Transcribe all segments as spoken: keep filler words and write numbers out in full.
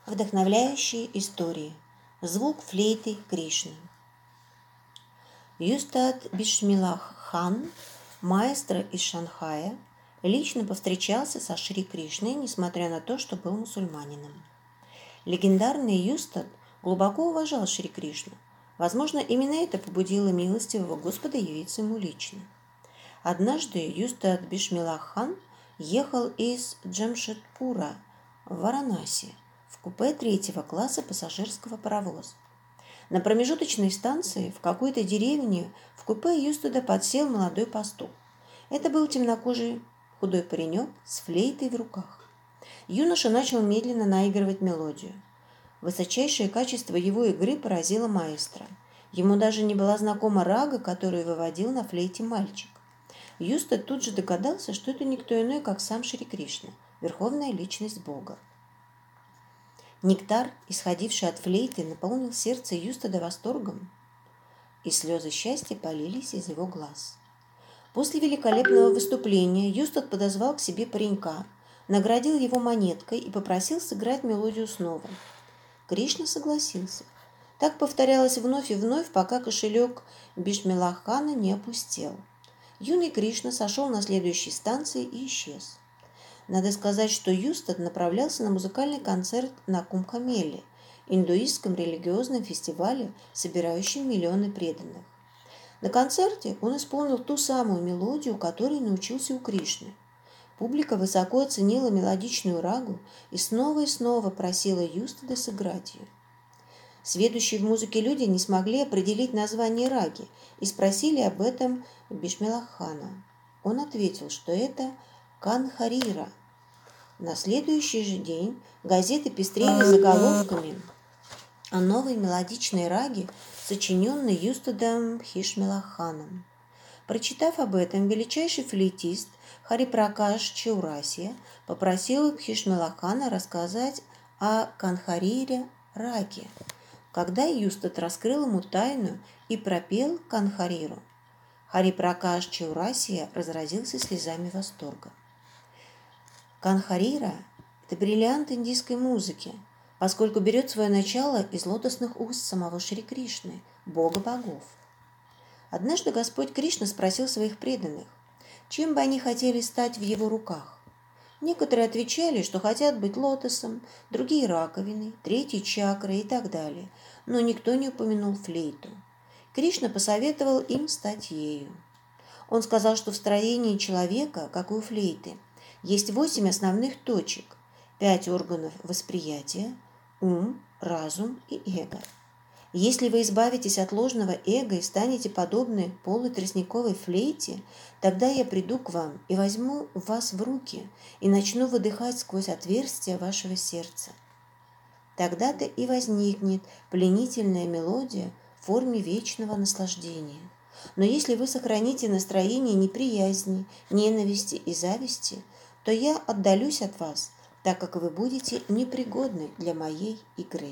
Вдохновляющие истории. Звук флейты Кришны. Юстад Бишмилах хан, маэстро из Шанхая, лично повстречался со Шри Кришной, несмотря на то, что был мусульманином. Легендарный Юстад глубоко уважал Шри Кришну. Возможно, именно это побудило милостивого Господа явиться ему лично. Однажды Юстад Бишмилах хан ехал из Джамшедпура в Варанаси в купе третьего класса пассажирского паровоза. На промежуточной станции в какой-то деревне в купе Юстада подсел молодой пастух. Это был темнокожий худой паренек с флейтой в руках. Юноша начал медленно наигрывать мелодию. Высочайшее качество его игры поразило маэстро. Ему даже не была знакома рага, которую выводил на флейте мальчик. Юстад тут же догадался, что это никто иной, как сам Шри Кришна, верховная личность Бога. Нектар, исходивший от флейты, наполнил сердце Юстада восторгом, и слезы счастья полились из его глаз. После великолепного выступления Юстад подозвал к себе паренька, наградил его монеткой и попросил сыграть мелодию снова. Кришна согласился. Так повторялось вновь и вновь, пока кошелек Бишмилах хана не опустел. Юный Кришна сошел на следующей станции и исчез. Надо сказать, что Юстад направлялся на музыкальный концерт на Кумбхамеле, индуистском религиозном фестивале, собирающем миллионы преданных. На концерте он исполнил ту самую мелодию, которой научился у Кришны. Публика высоко оценила мелодичную рагу и снова и снова просила Юстада сыграть ее. Сведущие в музыке люди не смогли определить название раги и спросили об этом Бишмилах хана. Он ответил, что это Канхарира. На следующий же день газеты пестрели заголовками о новой мелодичной раге, сочиненной Юстадом Бхишмилах ханом. Прочитав об этом, величайший флейтист Харипракаш Чаурасия попросил Бхишмилах хана рассказать о Канхарире раге. Когда Юстад раскрыл ему тайну и пропел Канхариру, Харипракаш Чаурасия разразился слезами восторга. Канхарира – это бриллиант индийской музыки, поскольку берет свое начало из лотосных уст самого Шри Кришны, бога богов. Однажды Господь Кришна спросил своих преданных, чем бы они хотели стать в его руках. Некоторые отвечали, что хотят быть лотосом, другие – раковиной, третьи – чакрой и так далее, но никто не упомянул флейту. Кришна посоветовал им стать ею. Он сказал, что в строении человека, как и у флейты, есть восемь основных точек, пять органов восприятия – ум, разум и эго. Если вы избавитесь от ложного эго и станете подобны полой тростниковой флейте, тогда я приду к вам и возьму вас в руки и начну выдыхать сквозь отверстия вашего сердца. Тогда-то и возникнет пленительная мелодия в форме вечного наслаждения. Но если вы сохраните настроение неприязни, ненависти и зависти, то я отдалюсь от вас, так как вы будете непригодны для моей игры.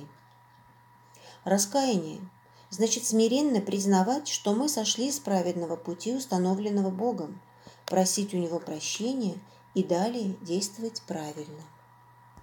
Раскаяние значит смиренно признавать, что мы сошли с праведного пути, установленного Богом, просить у Него прощения и далее действовать правильно.